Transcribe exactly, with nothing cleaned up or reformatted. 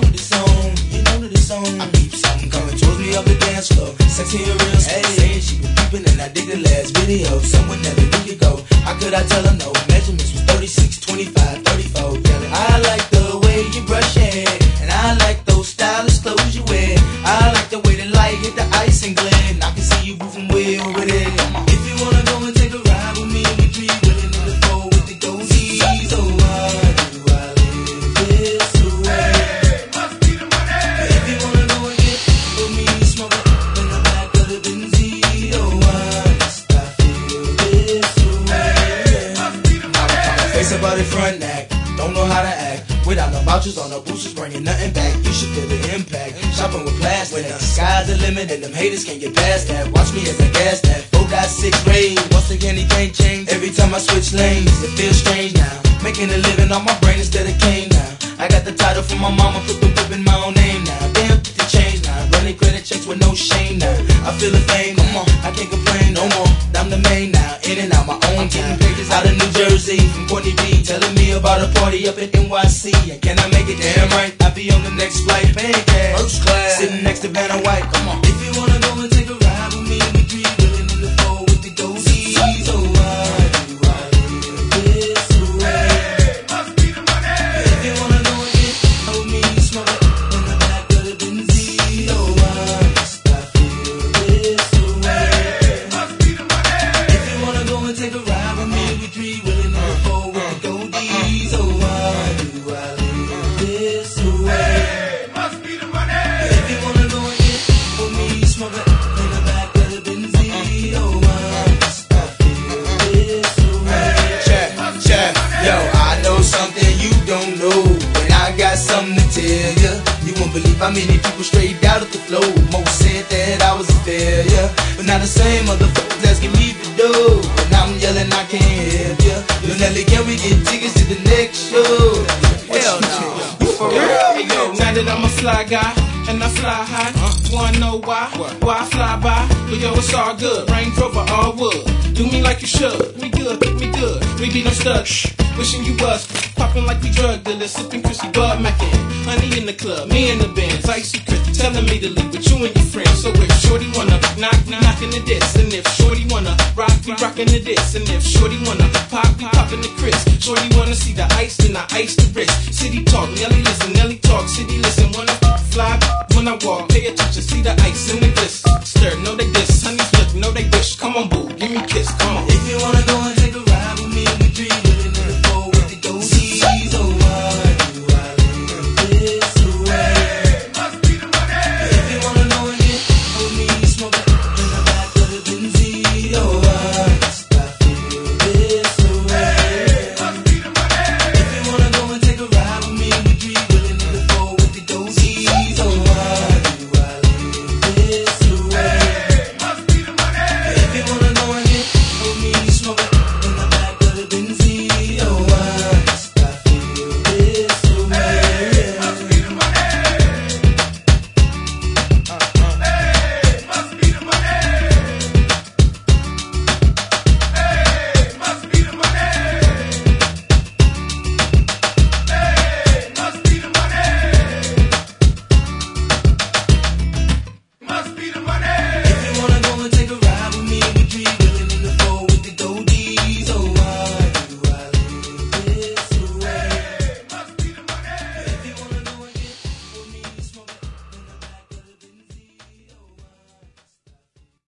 that it's on, you know that it's on. I peep something coming towards me up the dance floor. Sexy and real, hey, saying she been peeping and I dig the last video. Someone never we could go. How could I tell her no? Measurements was thirty-six, twenty-five, thirty-four. Yelling, I like the way you brush your hair, and I like those stylish clothes you wear. I like the way the light hit the ice and glare. I can see you moving way over there. If you wanna go and take a ride with me, we three willing in the four with the goldies. Oh, why do I live this way? Hey, must be the money. If you wanna go and get with me, smoke up in the back of the Benzie. Oh, why must I feel this way? Hey, must be the money. Face about it front act, don't know how to act. Without the vouchers on the boosters, bringing nothing back. You should feel the impact. Shopping with plastic. When the sky's the limit and them haters can't get past that. Watch me as I gas that. four point six range. Once again, anything change. Every time I switch lanes, it feels strange now. Making a living on my brain instead of cane now. I got the title from my mama, flipping, flipping my own name now. Damn, the change now. Running credit checks with no shame now. I feel the fame, come on, I can't complain no more. I'm the main now, in and out my own time. Pages out of New Jersey from Courtney B, telling me about a party up at N Y C. And can I make it damn right? I be on the next flight, paying cash, first class, sitting next to Vanna White. Come on, if you wanna go and take a ride with me, we three willing in the four with the goldies. So why do I live this way? Hey, must be the money. If you wanna go and get with me, smoke it in the back of the Benzie. Oh, why must I feel this way? Hey, must be the money. If you wanna go and take a ride with me, we three willing in the four with the goldies. Oh, why do I live this way? Hey, must be the money. If you wanna go and get with me, smoke it in the back of the Benzie. Oh, why must I feel this way? Check, check, yo, I know something you don't know, and I got something to tell ya. You won't believe how many people straight out of the flow. Most said that I was a failure, but now the same motherfuckers asking me to do. And I'm yelling I can't help ya. Yo, Nelly, can we get tickets to the next show? Hell no. You for real? Hey yo, now that I'm a fly guy and I fly high, wanna know why? Why I fly by? But yo, it's all good. Range Rover, all wood. Do me like you should. Me good, me good. We be no studs. Wishing you was popping like we drug dealers, sipping Chrissy Bud Mackin. Honey in the club, me in the bands, icy Chris telling me to leave with you and your friends. So if Shorty wanna knock, knockin' the diss, and if Shorty wanna rock, we rockin' the diss, and if Shorty wanna pop, we poppin' the Chris. Shorty wanna see the ice, then I ice the wrist. City talk, Nelly listen, Nelly talk, city